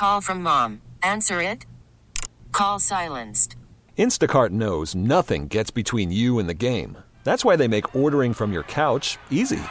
Call from mom. Answer it. Call silenced. Instacart knows nothing gets between you and the game. That's why they make ordering from your couch easy.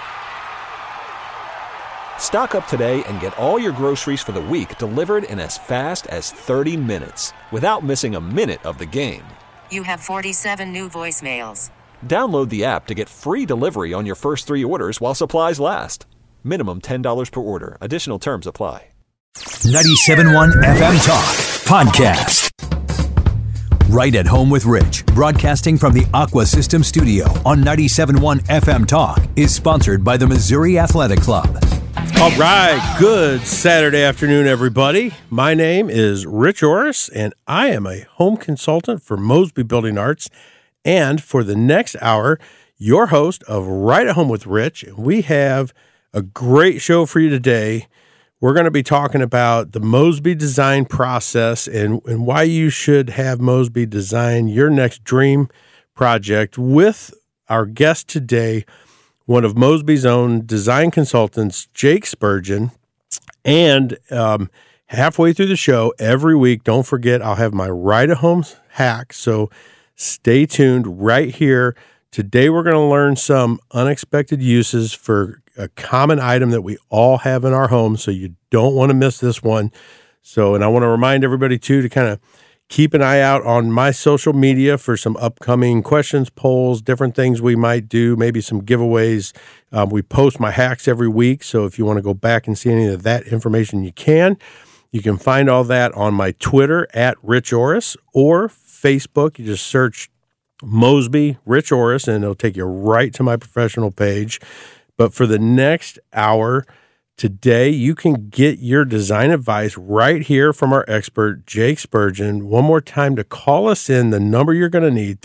Stock up today and get all your groceries for the week delivered in as fast as 30 minutes without missing a minute of the game. You have 47 new voicemails. Download the app to get free delivery on your first 3 orders while supplies last. Minimum $10 per order. Additional terms apply. 97.1 FM Talk Podcast. Right at Home with Rich, broadcasting from the Aqua System Studio on 97.1 FM Talk, is sponsored by the Missouri Athletic Club. All right, good Saturday afternoon, everybody. My name is Rich Orris, and I am a home consultant for Mosby Building Arts. And for the next hour, your host of Right at Home with Rich. We have a great show for you today. We're going to be talking about the Mosby design process and why you should have Mosby design your next dream project with our guest today, one of Mosby's own design consultants, Jake Spurgeon. And halfway through the show, every week, don't forget, I'll have my Right at Home hack. So stay tuned right here. Today, we're going to learn some unexpected uses for a common item that we all have in our home. So you don't want to miss this one. So, and I want to remind everybody too, to kind of keep an eye out on my social media for some upcoming questions, polls, different things we might do, maybe some giveaways. We post my hacks every week. So if you want to go back and see any of that information, you can. You can find all that on my Twitter at Rich Orris or Facebook. You just search Mosby Rich Orris and it'll take you right to my professional page. But for the next hour today, you can get your design advice right here from our expert, Jake Spurgeon. One more time to call us in, the number you're going to need,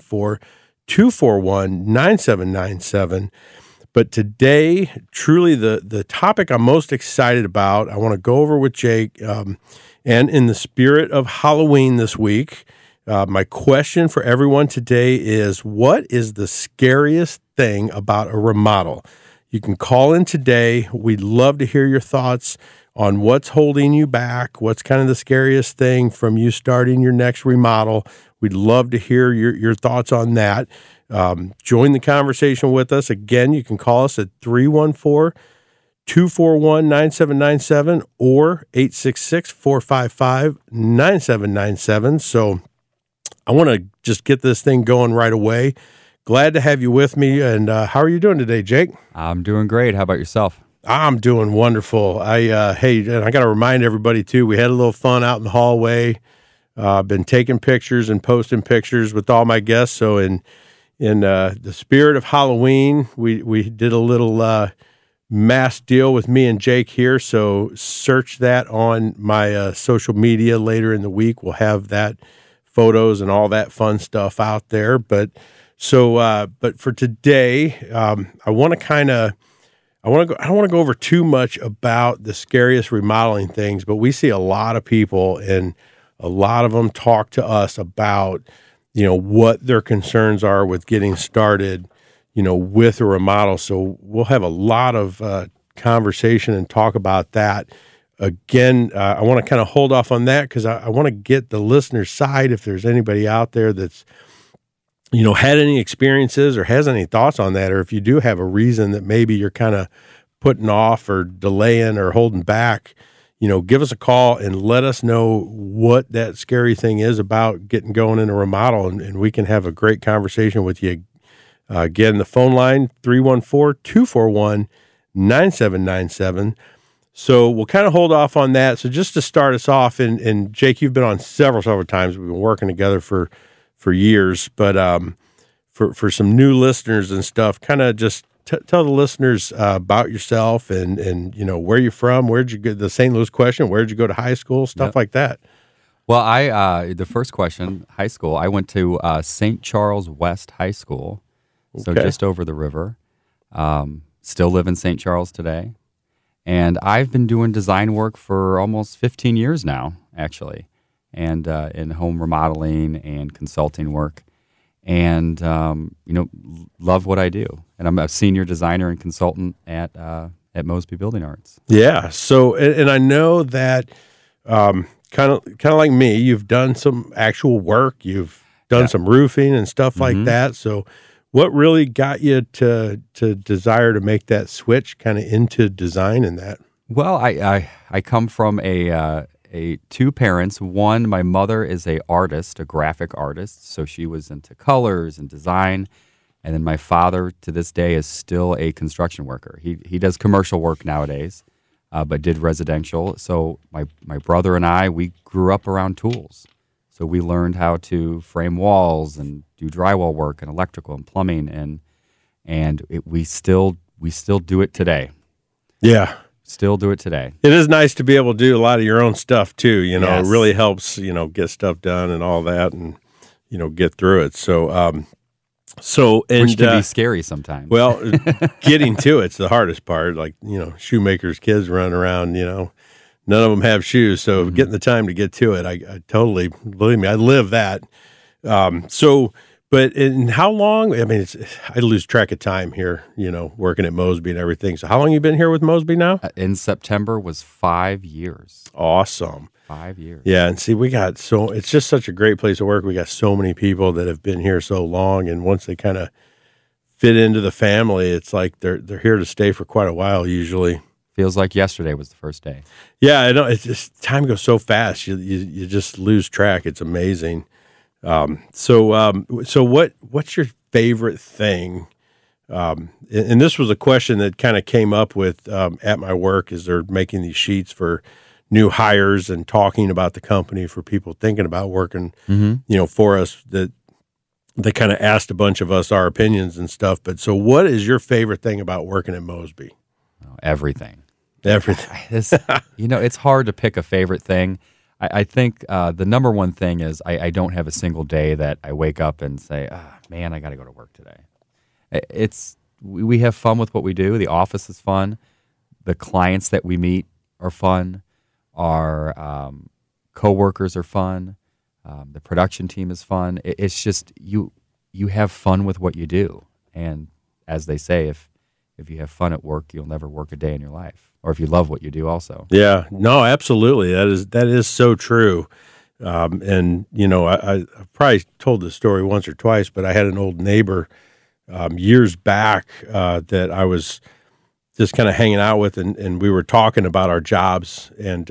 314-241-9797. But today, truly the topic I'm most excited about, I want to go over with Jake. And in the spirit of Halloween this week, my question for everyone today is, what is the scariest thing about a remodel? You can call in today. We'd love to hear your thoughts on what's holding you back, what's kind of the scariest thing from you starting your next remodel. We'd love to hear your thoughts on that. Join the conversation with us. Again, you can call us at 314-241-9797 or 866-455-9797. So I want to just get this thing going right away. Glad to have you with me. And how are you doing today, Jake? I'm doing great. How about yourself? I'm doing wonderful. Hey, and I got to remind everybody too, we had a little fun out in the hallway. Been taking pictures and posting pictures with all my guests. So in the spirit of Halloween, we did a little mass deal with me and Jake here. So search that on my social media later in the week. We'll have that photos and all that fun stuff out there. But for today, I don't want to go over too much about the scariest remodeling things, but we see a lot of people and a lot of them talk to us about, what their concerns are with getting started, with a remodel. So we'll have a lot of conversation and talk about that. Again, I want to kind of hold off on that because I want to get the listener's side if there's anybody out there that's had any experiences or has any thoughts on that, or if you do have a reason that maybe you're kind of putting off or delaying or holding back, give us a call and let us know what that scary thing is about getting going in a remodel, and we can have a great conversation with you. Again, the phone line, 314-241-9797. So we'll kind of hold off on that. So just to start us off, and Jake, you've been on several times. We've been working together for years, but for some new listeners and stuff, kind of just tell the listeners about yourself and where you're from, where'd you go, the St. Louis question, where'd you go to high school, stuff like that. Well, the first question, high school, I went to St. Charles West High School, so just over the river. Still live in St. Charles today. And I've been doing design work for almost 15 years now, actually, and in home remodeling and consulting work. And, love what I do. And I'm a senior designer and consultant at Mosby Building Arts. Yeah. So, and I know that kind of like me, you've done some actual work. You've done some roofing and stuff like that. So what really got you to desire to make that switch kind of into design and that? Well, I come from a two parents. One, my mother is a graphic artist, so she was into colors and design. And then my father, to this day, is still a construction worker. He does commercial work nowadays, but did residential. So my brother and I, we grew up around tools. So we learned how to frame walls and do drywall work and electrical and plumbing, we still do it today. Yeah. Still do it today. It is nice to be able to do a lot of your own stuff too. Yes. It really helps, get stuff done and all that and, get through it. So, which can be scary sometimes. Well, getting to it's the hardest part. Like, shoemakers' kids run around, none of them have shoes. So getting the time to get to it, I totally, believe me, I live that. But in how long, I lose track of time here, working at Mosby and everything. So how long you been here with Mosby now? In September was 5 years. Awesome. 5 years. Yeah, and see, it's just such a great place to work. We got so many people that have been here so long, and once they kind of fit into the family, it's like they're here to stay for quite a while usually. Feels like yesterday was the first day. Yeah, I know. It's just time goes so fast. You just lose track. It's amazing. So what's your favorite thing? And this was a question that kind of came up with at my work as they're making these sheets for new hires and talking about the company for people thinking about working, for us, that they kind of asked a bunch of us our opinions and stuff. But so what is your favorite thing about working at Mosby? Everything. Everything. It's hard to pick a favorite thing. I think the number one thing is I don't have a single day that I wake up and say, man, I got to go to work today. We have fun with what we do. The office is fun. The clients that we meet are fun. Our coworkers are fun. The production team is fun. It's just you have fun with what you do. And as they say, if you have fun at work, you'll never work a day in your life. Or if you love what you do also. Yeah, no, absolutely. That is so true. And, I've probably told this story once or twice, but I had an old neighbor years back that I was just kind of hanging out with, and we were talking about our jobs. And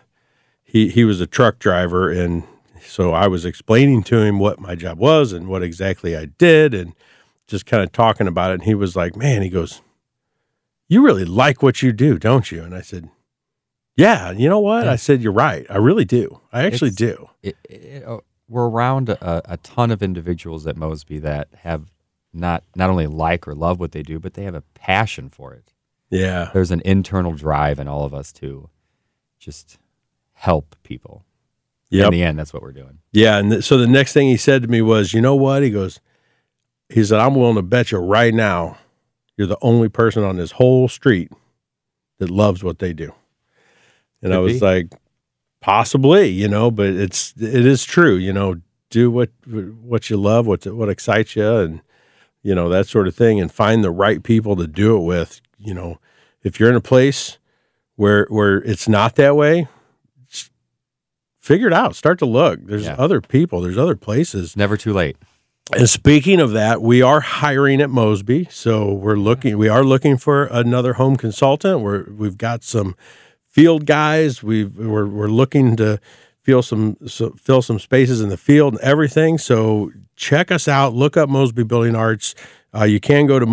he was a truck driver, and so I was explaining to him what my job was and what exactly I did, and just kind of talking about it. And he was like, man, he goes, you really like what you do, don't you? And I said, yeah, you know what? I said, you're right. I really do. I actually do. We're around a ton of individuals at Mosby that have not only like or love what they do, but they have a passion for it. Yeah. There's an internal drive in all of us to just help people. Yep. In the end, that's what we're doing. Yeah. And so the next thing he said to me was, you know what? He said, I'm willing to bet you right now you're the only person on this whole street that loves what they do. And I was like, possibly, but it is true, do what you love, what excites you, and, that sort of thing, and find the right people to do it with. If you're in a place where it's not that way, figure it out, start to look. There's other people, there's other places. Never too late. And speaking of that, we are hiring at Mosby, so we are looking for another home consultant. We've got some field guys. We're looking to fill some spaces in the field and everything. So check us out. Look up Mosby Building Arts. You can go to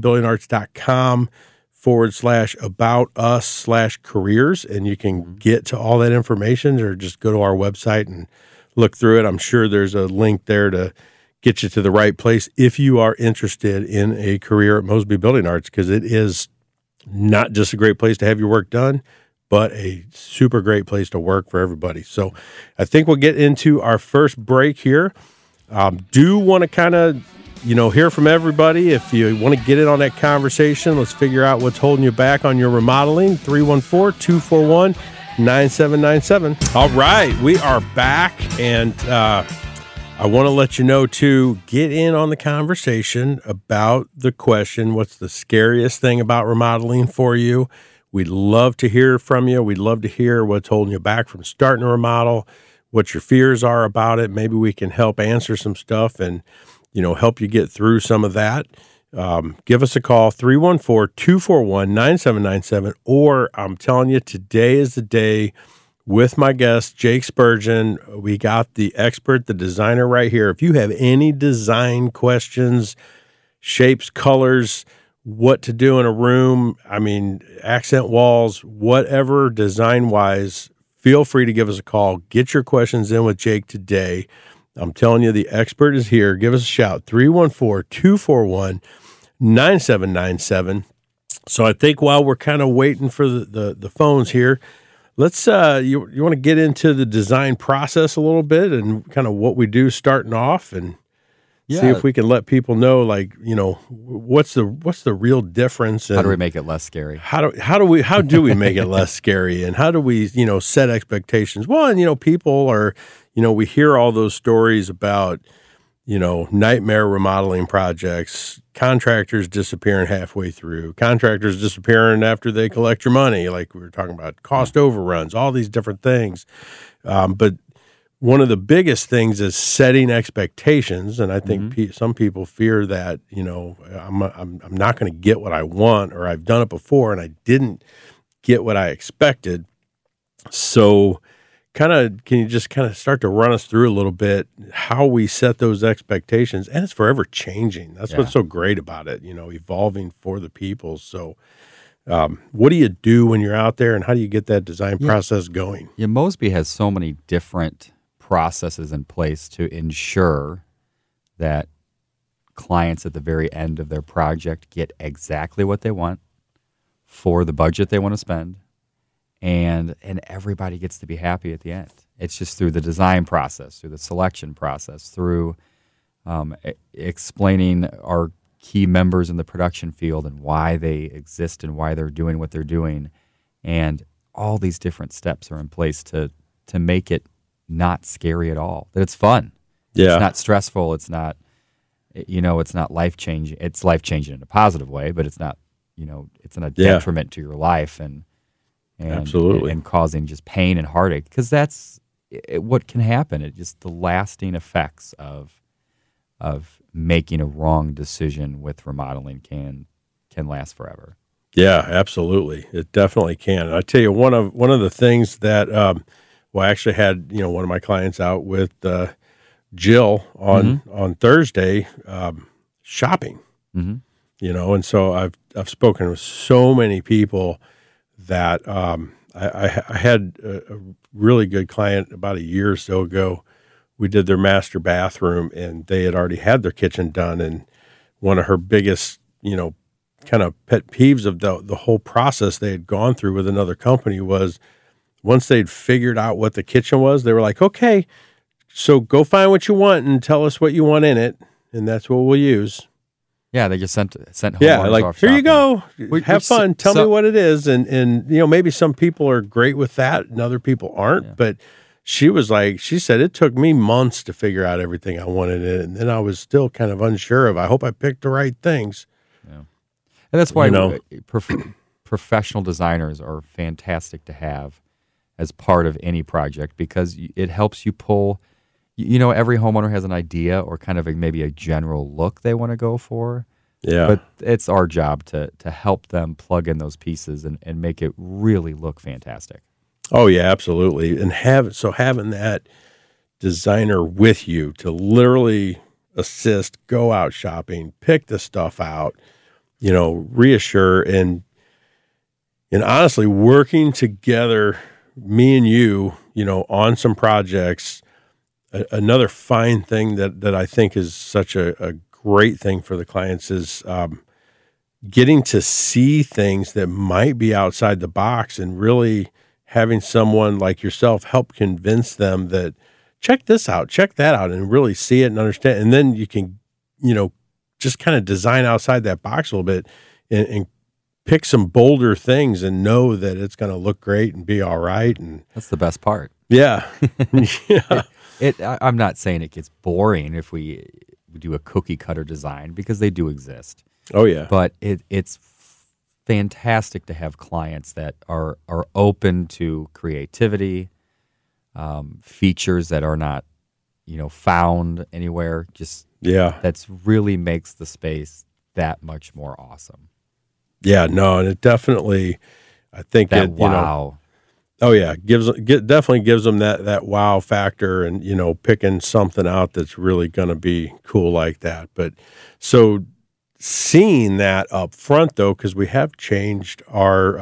mosbybuildingarts.com/about-us/careers, and you can get to all that information, or just go to our website and look through it. I'm sure there's a link there to get you to the right place if you are interested in a career at Mosby Building Arts, because it is not just a great place to have your work done, but a super great place to work for everybody. So I think we'll get into our first break here. Do want to kind of, hear from everybody. If you want to get in on that conversation, let's figure out what's holding you back on your remodeling. 314-241-9797. All right, we are back, and I want to let you know to get in on the conversation about the question, what's the scariest thing about remodeling for you? We'd love to hear from you. We'd love to hear what's holding you back from starting a remodel, what your fears are about it. Maybe we can help answer some stuff and, help you get through some of that. Give us a call, 314-241-9797, or I'm telling you, today is the day with my guest, Jake Spurgeon. We got the expert, the designer right here. If you have any design questions, shapes, colors, what to do in a room, accent walls, whatever design-wise, feel free to give us a call. Get your questions in with Jake today. I'm telling you, the expert is here. Give us a shout, 314-241-9797. So I think while we're kind of waiting for the phones here, let's you want to get into the design process a little bit and kind of what we do starting off and see if we can let people know, what's the real difference and how do we make it less scary? How do we make it less scary, and how do we set expectations? Well, and people are we hear all those stories about nightmare remodeling projects, contractors disappearing halfway through, contractors disappearing after they collect your money, like we were talking about, cost overruns, all these different things. But one of the biggest things is setting expectations, and I think some people fear that I'm not going to get what I want, or I've done it before and I didn't get what I expected. So, can you just start to run us through a little bit how we set those expectations, and it's forever changing. That's what's so great about it, evolving for the people. So, what do you do when you're out there, and how do you get that design process going? Yeah, Mosby has so many different processes in place to ensure that clients at the very end of their project get exactly what they want for the budget they want to spend, and everybody gets to be happy at the end. It's just through the design process, through the selection process, through explaining our key members in the production field and why they exist and why they're doing what they're doing, and all these different steps are in place to make it not scary at all. That it's fun. Yeah. It's not stressful. It's not, it's not life-changing. It's life-changing in a positive way, but it's not, it's not a detriment to your life and absolutely, and causing just pain and heartache, because that's what can happen. It just the lasting effects of making a wrong decision with remodeling can last forever. Yeah, absolutely. It definitely can. And I tell you, one of the things that I actually had one of my clients out with Jill on Thursday shopping. And so I've spoken with so many people that I had a really good client about a year or so ago. We did their master bathroom, and they had already had their kitchen done. And one of her biggest, kind of pet peeves of the whole process they had gone through with another company was once they'd figured out what the kitchen was, they were like, okay, so go find what you want and tell us what you want in it, and that's what we'll use. Yeah, they just sent home like, off here shopping. you go. Have fun. Tell me what it is. And maybe some people are great with that and other people aren't. Yeah. But she said, it took me months to figure out everything I wanted in it. And then I was still kind of unsure of, I hope I picked the right things. Yeah. And that's why professional designers are fantastic to have as part of any project, because it helps you pull. Every homeowner has an idea or kind of maybe a general look they want to go for. Yeah. But it's our job to help them plug in those pieces and make it really look fantastic. Oh, yeah, absolutely. And having that designer with you to literally assist, go out shopping, pick the stuff out, reassure, and honestly, working together, me and you, on some projects. Another fine thing that I think is such a great thing for the clients is getting to see things that might be outside the box, and really having someone like yourself help convince them that check this out, check that out, and really see it and understand. And then you can, just kind of design outside that box a little bit and pick some bolder things and know that it's going to look great and be all right. And that's the best part. Yeah. Yeah. I'm not saying it gets boring if we do a cookie cutter design, because they do exist. Oh yeah, but it's fantastic to have clients that are open to creativity, features that are not, found anywhere. Just that's really makes the space that much more awesome. Yeah, no, and it definitely, I think that it, wow. Definitely gives them that wow factor, and picking something out that's really going to be cool like that. But so seeing that up front though, because we have changed our,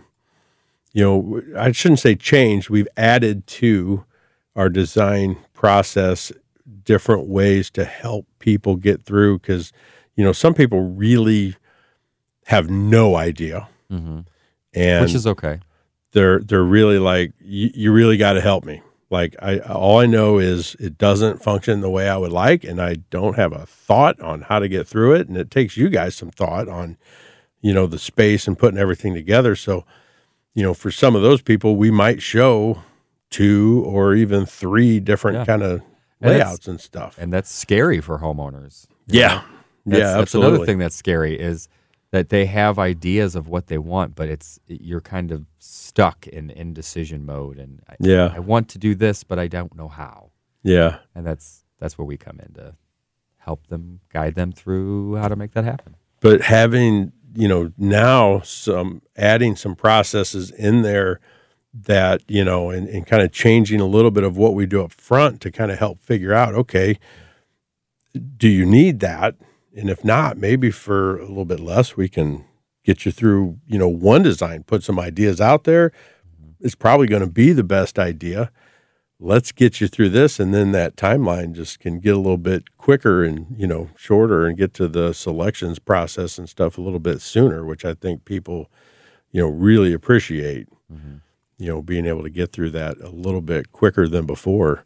I shouldn't say changed. We've added to our design process different ways to help people get through, because some people really have no idea, and which is okay. They're really like, you really got to help me. Like all I know is it doesn't function the way I would like, and I don't have a thought on how to get through it. And it takes you guys some thought on, the space and putting everything together. So, for some of those people, we might show 2 or even 3 different kind of layouts and stuff. And that's scary for homeowners. Yeah. That's Absolutely. another thing that's scary is that they have ideas of what they want, but you're kind of stuck in indecision mode. And I want to do this, but I don't know how. Yeah. And that's where we come in to help them, guide them through how to make that happen. But having, now adding some processes in there that, and kind of changing a little bit of what we do up front to kind of help figure out, okay, do you need that? And if not, maybe for a little bit less, we can get you through, one design, put some ideas out there. It's probably going to be the best idea. Let's get you through this. And then that timeline just can get a little bit quicker and, shorter, and get to the selections process and stuff a little bit sooner, which I think people, really appreciate, being able to get through that a little bit quicker than before.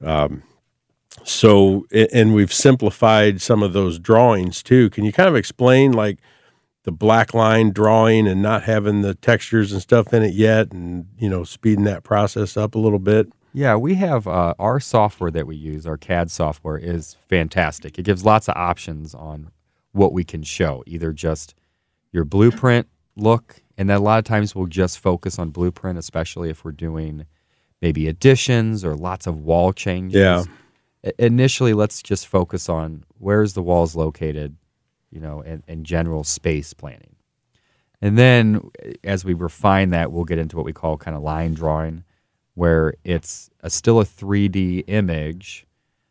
So, and we've simplified some of those drawings too. Can you kind of explain like the black line drawing and not having the textures and stuff in it yet, and, speeding that process up a little bit? Yeah, we have our software that we use, our CAD software, is fantastic. It gives lots of options on what we can show, either just your blueprint look, and then a lot of times we'll just focus on blueprint, especially if we're doing maybe additions or lots of wall changes. Yeah. Initially, let's just focus on where's the walls located, and general space planning. And then as we refine that, we'll get into what we call kind of line drawing, where it's still a 3D image,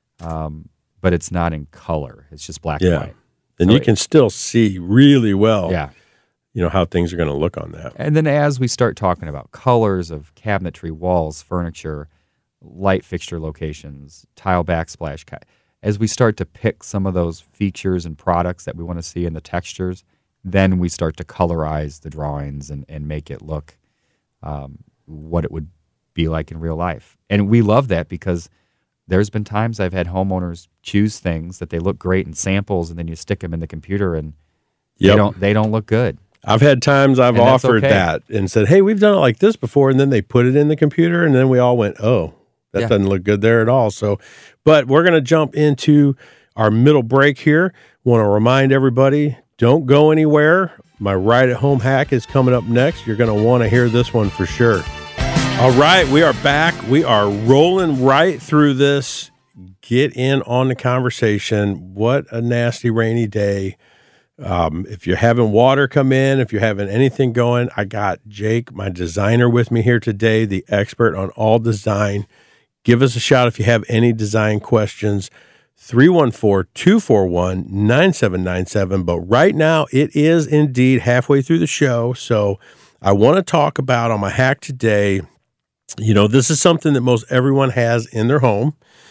but it's not in color. It's just black and white. And so you can still see really well, yeah, how things are going to look on that. And then as we start talking about colors of cabinetry, walls, furniture, light fixture locations, tile backsplash, as we start to pick some of those features and products that we want to see in the textures, then we start to colorize the drawings and make it look what it would be like in real life. And we love that, because there's been times I've had homeowners choose things that they look great in samples, and then you stick them in the computer and they don't look good. I've had times I've offered that and said, hey, we've done it like this before, and then they put it in the computer, and then we all went, oh, that doesn't look good there at all. So, but we're going to jump into our middle break here. Want to remind everybody, don't go anywhere. My Right at Home hack is coming up next. You're going to want to hear this one for sure. All right, we are back. We are rolling right through this. Get in on the conversation. What a nasty rainy day. If you're having water come in, if you're having anything going, I got Jake, my designer, with me here today, the expert on all design. Give us a shout if you have any design questions. 314-241-9797. But right now, it is indeed halfway through the show. So I want to talk about on my hack today, this is something that most everyone has in their home.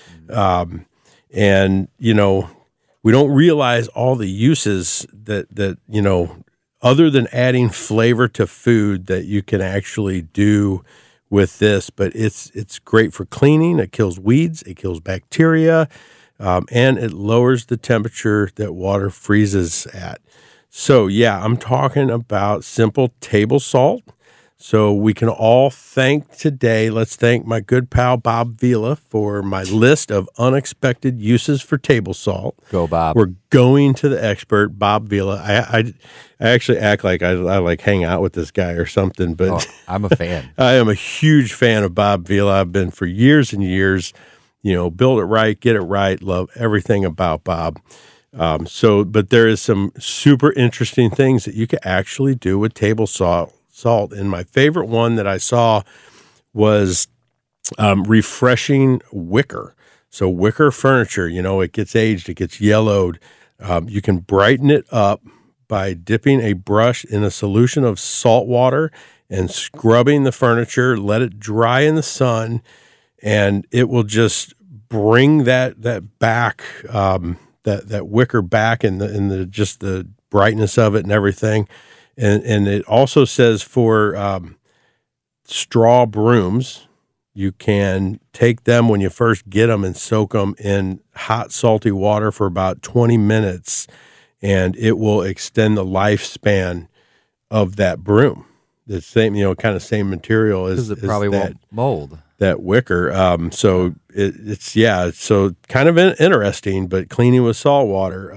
And, we don't realize all the uses that other than adding flavor to food, that you can actually do with this. But it's great for cleaning. It kills weeds. It kills bacteria. And it lowers the temperature that water freezes at. So, yeah, I'm talking about simple table salt. So we can all thank today. Let's thank my good pal Bob Vila for my list of unexpected uses for table salt. Go, Bob. We're going to the expert, Bob Vila. I actually act like I like hang out with this guy or something, but I'm a fan. I am a huge fan of Bob Vila. I've been for years and years. Build it right, get it right. Love everything about Bob. But there is some super interesting things that you can actually do with table salt. And my favorite one that I saw was refreshing wicker. So wicker furniture, it gets aged, it gets yellowed. You can brighten it up by dipping a brush in a solution of salt water and scrubbing the furniture, let it dry in the sun, and it will just bring that back, that wicker back and the brightness of it and everything. And it also says for straw brooms, you can take them when you first get them and soak them in hot, salty water for about 20 minutes, and it will extend the lifespan of that broom. The same, kind of same material as it probably won't mold. That wicker. So so kind of interesting, but cleaning with salt water.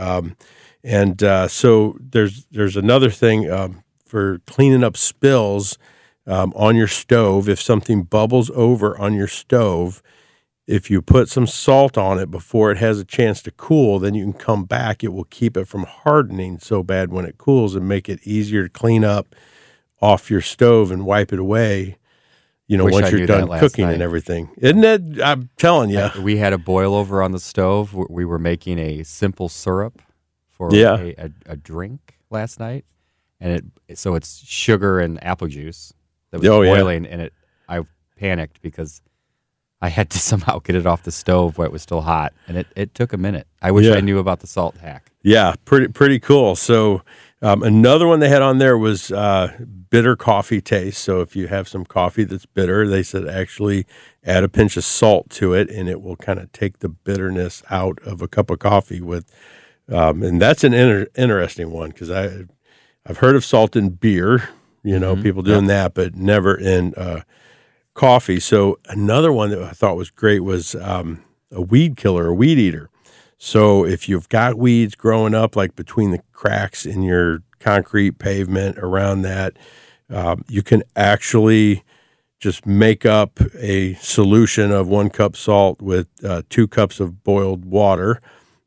So there's another thing for cleaning up spills on your stove. If something bubbles over on your stove, if you put some salt on it before it has a chance to cool, then you can come back. It will keep it from hardening so bad when it cools and make it easier to clean up off your stove and wipe it away. Once you're done cooking and everything. Isn't it? I'm telling you. We had a boil over on the stove. We were making a simple syrup for a drink last night, and it's sugar and apple juice that was boiling, and I panicked because I had to somehow get it off the stove while it was still hot, and it took a minute. I wish I knew about the salt hack. Yeah, pretty cool. So another one they had on there was bitter coffee taste. So if you have some coffee that's bitter, they said actually add a pinch of salt to it, and it will kind of take the bitterness out of a cup of coffee with. And that's an interesting one because I've heard of salt in beer, people doing that, but never in coffee. So another one that I thought was great was a weed killer, a weed eater. So if you've got weeds growing up, like between the cracks in your concrete pavement around that, you can actually just make up a solution of 1 cup salt with 2 cups of boiled water.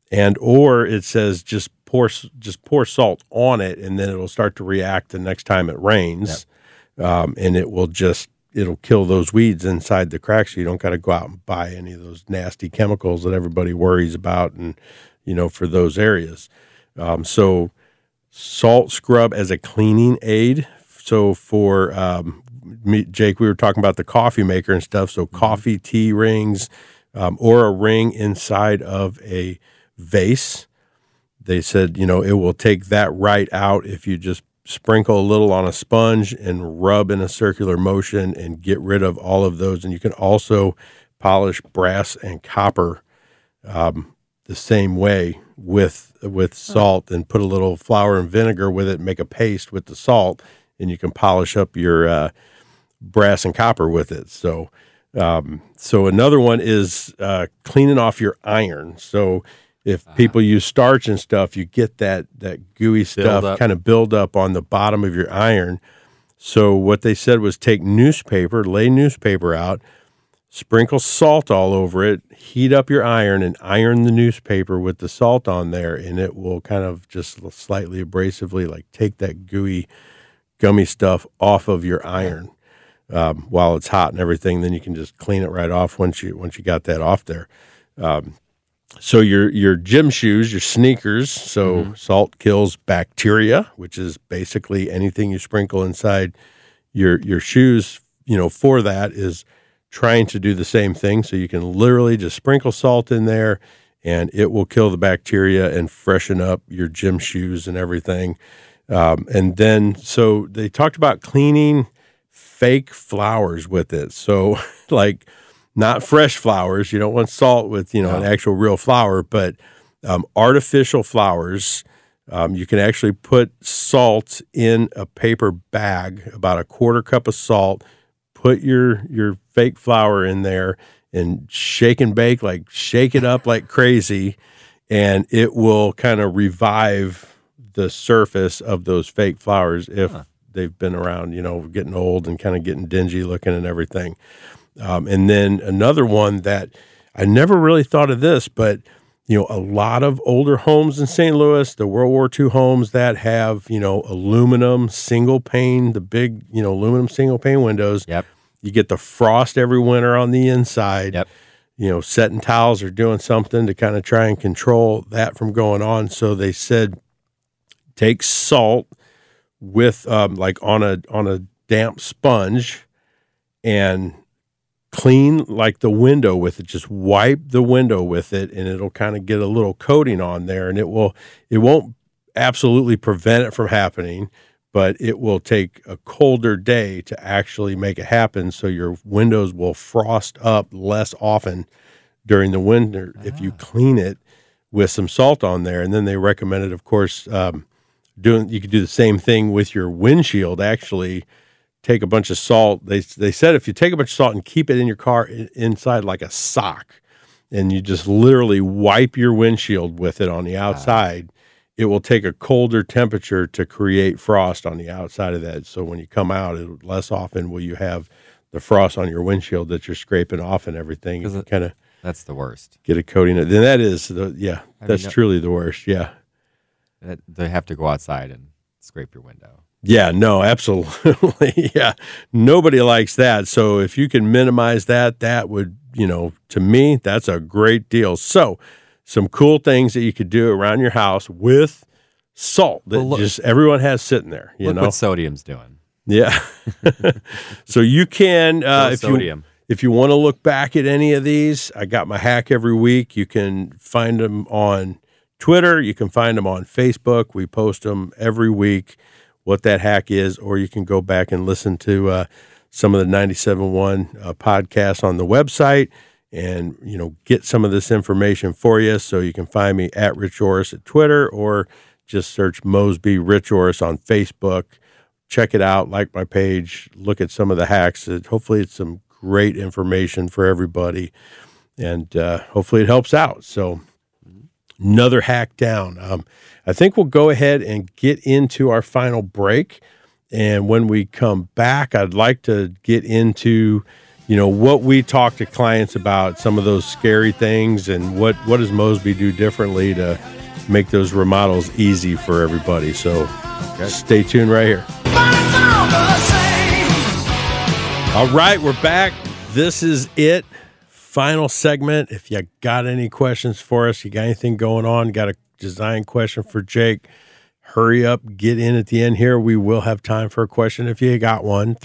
Or it says just pour salt on it, and then it'll start to react the next time it rains, and it'll kill those weeds inside the cracks. So you don't got to go out and buy any of those nasty chemicals that everybody worries about, and for those areas. So salt scrub as a cleaning aid. So for Jake, we were talking about the coffee maker and stuff. So coffee tea rings, or a ring inside of a vase. They said, it will take that right out if you just sprinkle a little on a sponge and rub in a circular motion and get rid of all of those. And you can also polish brass and copper the same way with salt, and put a little flour and vinegar with it, make a paste with the salt, and you can polish up your brass and copper with it. So another one is cleaning off your iron. So if people use starch and stuff, you get that gooey stuff kind of build up on the bottom of your iron. So what they said was take lay newspaper out, sprinkle salt all over it, heat up your iron, and iron the newspaper with the salt on there, and it will kind of just slightly abrasively take that gooey, gummy stuff off of your iron while it's hot and everything. Then you can just clean it right off once you got that off there. So your gym shoes, your sneakers, salt kills bacteria, which is basically anything you sprinkle inside your shoes, for that is trying to do the same thing. So you can literally just sprinkle salt in there, and it will kill the bacteria and freshen up your gym shoes and everything. And then, so they talked about cleaning fake flowers with it. So not fresh flowers. You don't want salt with, an actual real flower, but artificial flowers. You can actually put salt in a paper bag, about a quarter cup of salt, put your fake flour in there and shake and bake, like shake it up like crazy, and it will kind of revive the surface of those fake flowers if they've been around, getting old and kind of getting dingy looking and everything. And then another one that I never really thought of this, but a lot of older homes in St. Louis, the World War II homes that have, aluminum single pane, the big, aluminum single pane windows. Yep. You get the frost every winter on the inside. Yep. Setting tiles or doing something to kind of try and control that from going on. So they said, take salt with like on a damp sponge and clean like the window with it. Just wipe the window with it, and it'll kind of get a little coating on there, and it won't absolutely prevent it from happening, but it will take a colder day to actually make it happen. So your windows will frost up less often during the winter if you clean it with some salt on there. And then they recommended, of course, you could do the same thing with your windshield. Actually, take a bunch of salt. They said if you take a bunch of salt and keep it in your car inside like a sock, and you just literally wipe your windshield with it on the outside, it will take a colder temperature to create frost on the outside of that. So when you come out, less often will you have the frost on your windshield that you're scraping off and everything. You kind of that's the worst. Get a coating. Then that is that's truly the worst. Yeah, they have to go outside and scrape your window. Yeah, no, absolutely. Yeah, nobody likes that. So if you can minimize that, that would, to me, that's a great deal. So some cool things that you could do around your house with salt that everyone has sitting there. Look what sodium's doing. Yeah. So you can, if you want to look back at any of these, I got my hack every week. You can find them on Twitter. You can find them on Facebook. We post them every week, what that hack is, or you can go back and listen to some of the 97.1 podcasts on the website and, get some of this information for you. So you can find me at Rich Orris at Twitter, or just search Mosby Rich Orris on Facebook. Check it out, like my page, look at some of the hacks. Hopefully it's some great information for everybody, and hopefully it helps out. So another hack down. I think we'll go ahead and get into our final break. And when we come back, I'd like to get into, what we talk to clients about, some of those scary things, and what does Mosby do differently to make those remodels easy for everybody. So stay tuned right here. All right, we're back. This is it. Final segment. If you got any questions for us, you got anything going on, got a design question for Jake, hurry up, get in at the end here. We will have time for a question if you got one.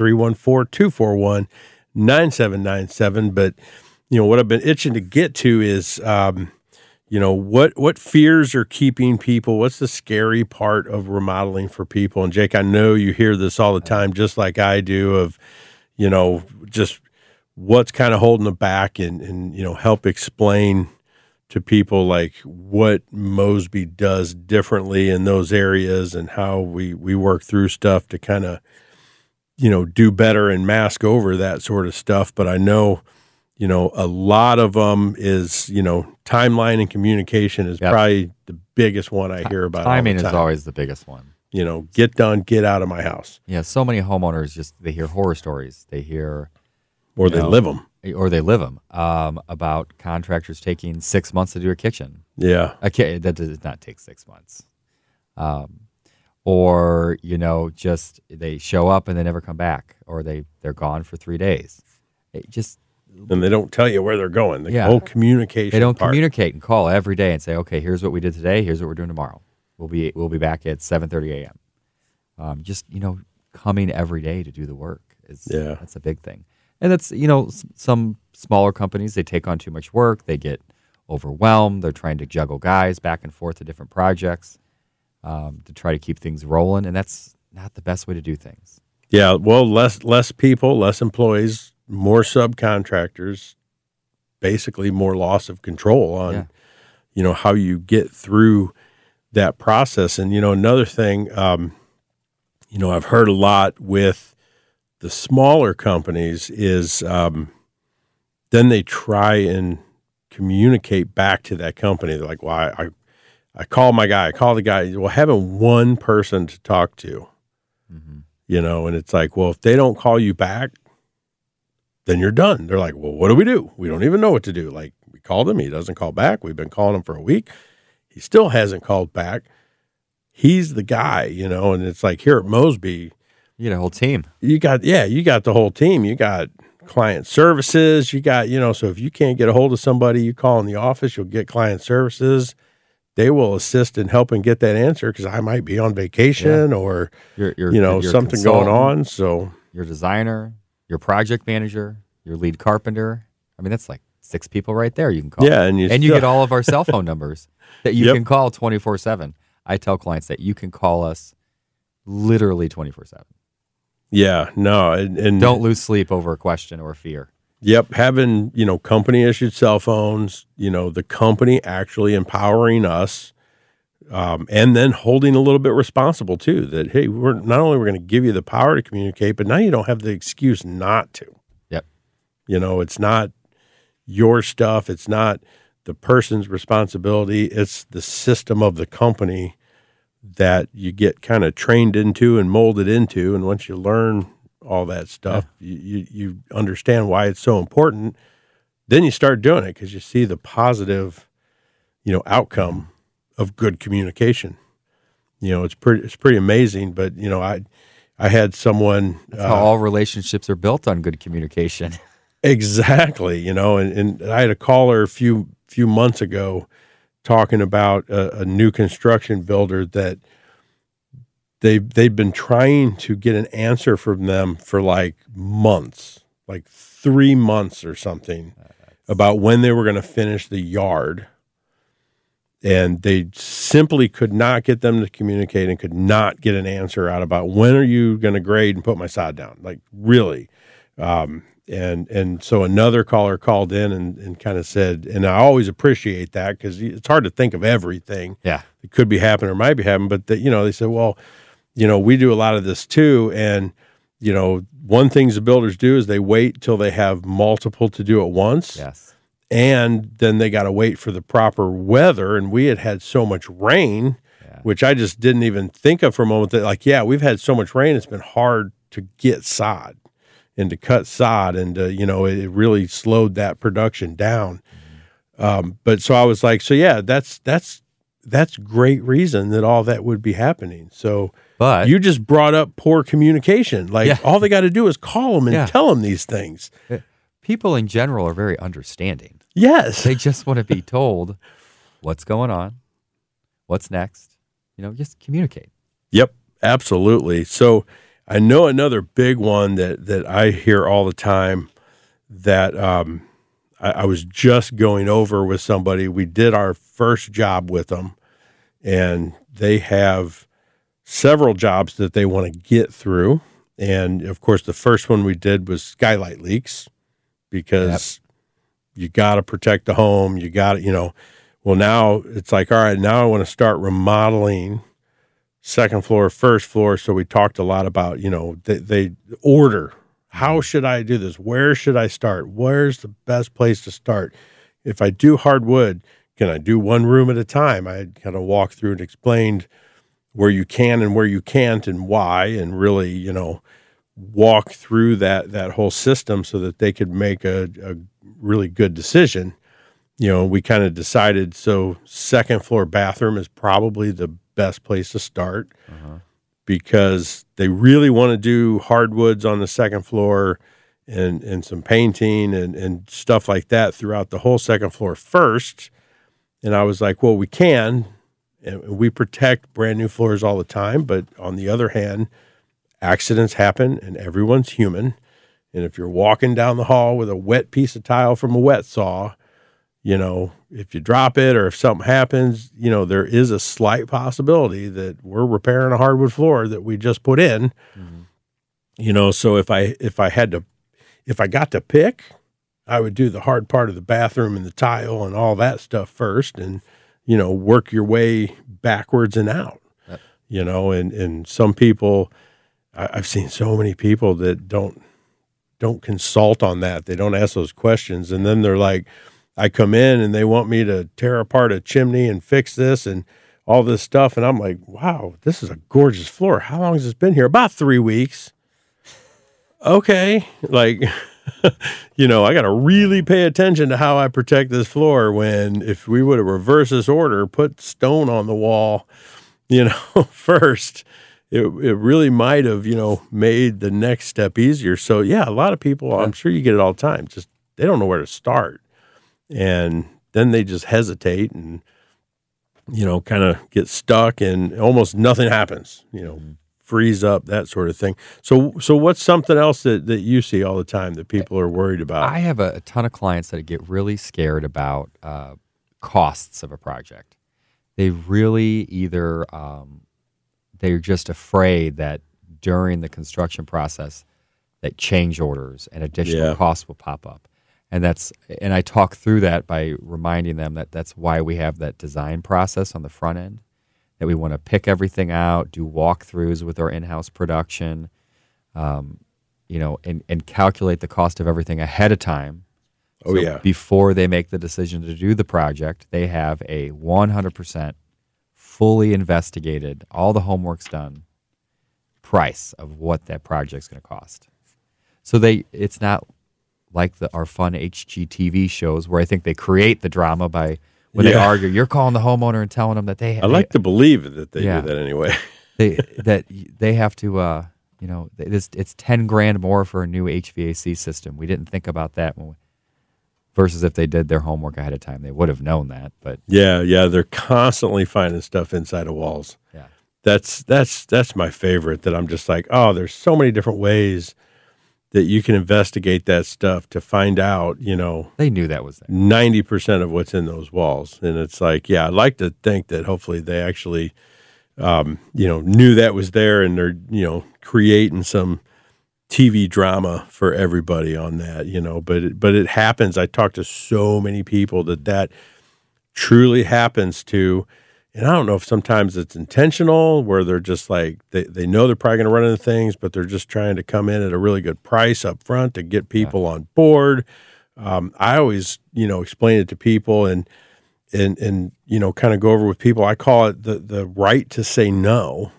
314-241-9797. But, what I've been itching to get to is, what fears are keeping people? What's the scary part of remodeling for people? And Jake, I know you hear this all the time, just like I do, of, just what's kind of holding them back, and help explain to people like what Mosby does differently in those areas, and how we work through stuff to kind of, do better and mask over that sort of stuff. But I know, a lot of them is, timeline and communication is probably the biggest one I hear about. Timing is always the biggest one. Get done, get out of my house. Yeah, so many homeowners they hear horror stories. They hear, or they live them, about contractors taking 6 months to do a kitchen. Yeah, that does not take 6 months. Or just they show up and they never come back, or they're gone for 3 days. And they don't tell you where they're going. The whole communication. They don't communicate and call every day and say, okay, here's what we did today. Here's what we're doing tomorrow. We'll be back at 7:30 a.m. Coming every day to do the work that's a big thing. And that's some smaller companies, they take on too much work. They get overwhelmed. They're trying to juggle guys back and forth to different projects to try to keep things rolling, and that's not the best way to do things. Yeah, well, less people, less employees, more subcontractors, basically more loss of control on how you get through that process. And, another thing, I've heard a lot with the smaller companies is then they try and communicate back to that company. They're like, well, I call my guy, I call the guy. Well, having one person to talk to, and it's like, well, if they don't call you back, then you're done. They're like, well, what do? We don't even know what to do. Like, we called him. He doesn't call back. We've been calling him for a week. He still hasn't called back. He's the guy, and it's like here at Mosby, you got a whole team. You got the whole team. You got client services. You got, so if you can't get a hold of somebody, you call in the office, you'll get client services. They will assist in helping get that answer because I might be on vacation or, your something going on. So your designer, your project manager, your lead carpenter. I mean, that's like 6 people right there you can call. Yeah, and you get all of our cell phone numbers that you can call 24/7. I tell clients that you can call us literally 24/7. Yeah, no, and don't lose sleep over a question or fear. Yep, having, company issued cell phones, the company actually empowering us, and then holding a little bit responsible too, that, hey, we're going to give you the power to communicate, but now you don't have the excuse not to. Yep. It's not your stuff. It's not the person's responsibility. It's the system of the company that you get kind of trained into and molded into. And once you learn all that stuff, you understand why it's so important. Then you start doing it because you see the positive, outcome of good communication. It's pretty amazing. But I had someone. That's how all relationships are built on good communication. Exactly. And I had a caller a few months ago talking about a new construction builder that they've been trying to get an answer from them for like months, like 3 months or something, about when they were going to finish the yard. And they simply could not get them to communicate and could not get an answer out about when are you going to grade and put my sod down? Like, really? And so another caller called in and kind of said, and I always appreciate that because it's hard to think of everything that could be happening or might be happening. But they said, well, we do a lot of this too. And, one thing the builders do is they wait till they have multiple to do at once. Yes. And then they got to wait for the proper weather. And we had so much rain, which I just didn't even think of for a moment that we've had so much rain. It's been hard to get sod and to cut sod, and it really slowed that production down. But so I was like, that's great reason that all that would be happening. So, but you just brought up poor communication. All they got to do is call them and tell them these things. People in general are very understanding. Yes, they just want to be told what's going on, what's next. Just communicate. Yep, absolutely. So. I know another big one that I hear all the time that I was just going over with somebody. We did our first job with them, and they have several jobs that they want to get through. And, of course, the first one we did was skylight leaks because you got to protect the home. You got to, well, now it's like, all right, now I want to start remodeling second floor, first floor. So we talked a lot about, they order. How should I do this? Where should I start? Where's the best place to start? If I do hardwood, can I do one room at a time? I kind of walked through and explained where you can and where you can't and why, and really, walk through that whole system so that they could make a really good decision. We kind of decided, so second floor bathroom is probably the best place to start because they really want to do hardwoods on the second floor and some painting and stuff like that throughout the whole second floor first. And I was like, well, we can, and we protect brand new floors all the time. But on the other hand, accidents happen and everyone's human. And if you're walking down the hall with a wet piece of tile from a wet saw, if you drop it or if something happens, there is a slight possibility that we're repairing a hardwood floor that we just put in. So if I got to pick, I would do the hard part of the bathroom and the tile and all that stuff first. And, work your way backwards and out, and some people, I've seen so many people that don't consult on that. They don't ask those questions. And then they're like, I come in and they want me to tear apart a chimney and fix this and all this stuff. And I'm like, wow, this is a gorgeous floor. How long has this been here? About 3 weeks. Okay. Like, I got to really pay attention to how I protect this floor when if we would have reversed this order, put stone on the wall, first, it really might have, made the next step easier. So, yeah, a lot of people, I'm sure you get it all the time, just they don't know where to start. And then they just hesitate and, kind of get stuck and almost nothing happens, freeze up, that sort of thing. So what's something else that you see all the time that people are worried about? I have a ton of clients that get really scared about costs of a project. They really either they're just afraid that during the construction process that change orders and additional costs will pop up. And I talk through that by reminding them that that's why we have that design process on the front end, that we want to pick everything out, do walkthroughs with our in-house production, and calculate the cost of everything ahead of time. Before they make the decision to do the project, they have a 100% fully investigated, all the homework's done, price of what that project's going to cost. So it's not like our fun HGTV shows where I think they create the drama by when they argue. You're calling the homeowner and telling them that they. I like to believe that they do that anyway. they have to. It's $10,000 more for a new HVAC system. We didn't think about that versus if they did their homework ahead of time, they would have known that. But they're constantly finding stuff inside of walls. Yeah, that's my favorite. That I'm just like, oh, there's so many different ways that you can investigate that stuff to find out. They knew that was there. 90% of what's in those walls, and it's like, I'd like to think that hopefully they actually, knew that was there, and they're creating some TV drama for everybody on that, but it happens. I talk to so many people that truly happens to, and I don't know if sometimes it's intentional where they're just like, they know they're probably going to run into things, but they're just trying to come in at a really good price up front to get people on board. I always, explain it to people and kind of go over with people. I call it the right to say no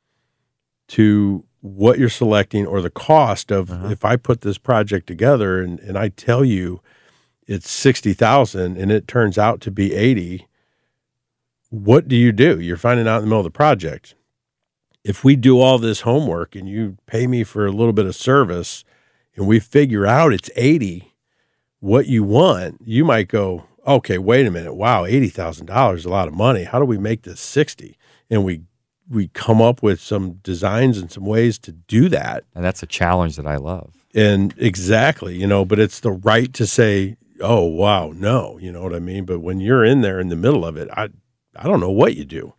to what you're selecting or the cost of if I put this project together and I tell you it's $60,000 and it turns out to be $80,000, what do? You're finding out in the middle of the project. If we do all this homework and you pay me for a little bit of service and we figure out it's $80,000, what you want, you might go, okay, wait a minute. Wow, $80,000 is a lot of money. How do we make this $60,000? And we come up with some designs and some ways to do that. And that's a challenge that I love. And exactly, but it's the right to say, oh, wow, no, you know what I mean? But when you're in there in the middle of it, I don't know what you do,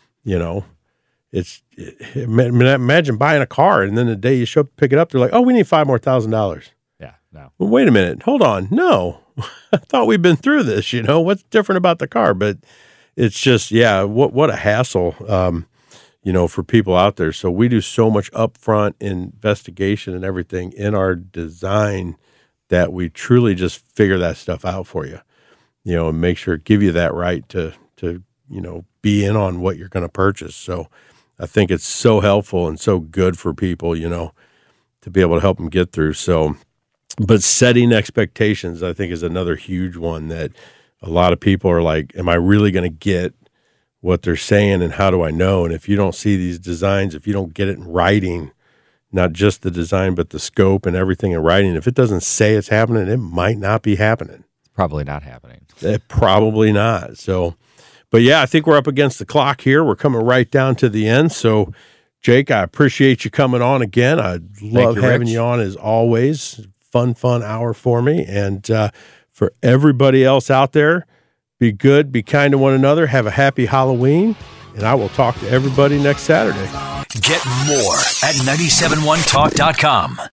imagine buying a car and then the day you show up to pick it up, they're like, oh, we need $5,000 more. Yeah, no. Well, wait a minute. Hold on. No, I thought we'd been through this, what's different about the car? But it's just, what a hassle, for people out there. So we do so much upfront investigation and everything in our design that we truly just figure that stuff out for you, and make sure give you that right to be in on what you're going to purchase. So I think it's so helpful and so good for people, to be able to help them get through. So, but setting expectations, I think, is another huge one that a lot of people are like, am I really going to get what they're saying and how do I know? And if you don't see these designs, if you don't get it in writing, not just the design, but the scope and everything in writing, if it doesn't say it's happening, it might not be happening. It's probably not happening. Probably not. So, but I think we're up against the clock here. We're coming right down to the end. So, Jake, I appreciate you coming on again. I love having you on as always. Fun hour for me. And for everybody else out there, be good, be kind to one another, have a happy Halloween, and I will talk to everybody next Saturday. Get more at 971talk.com.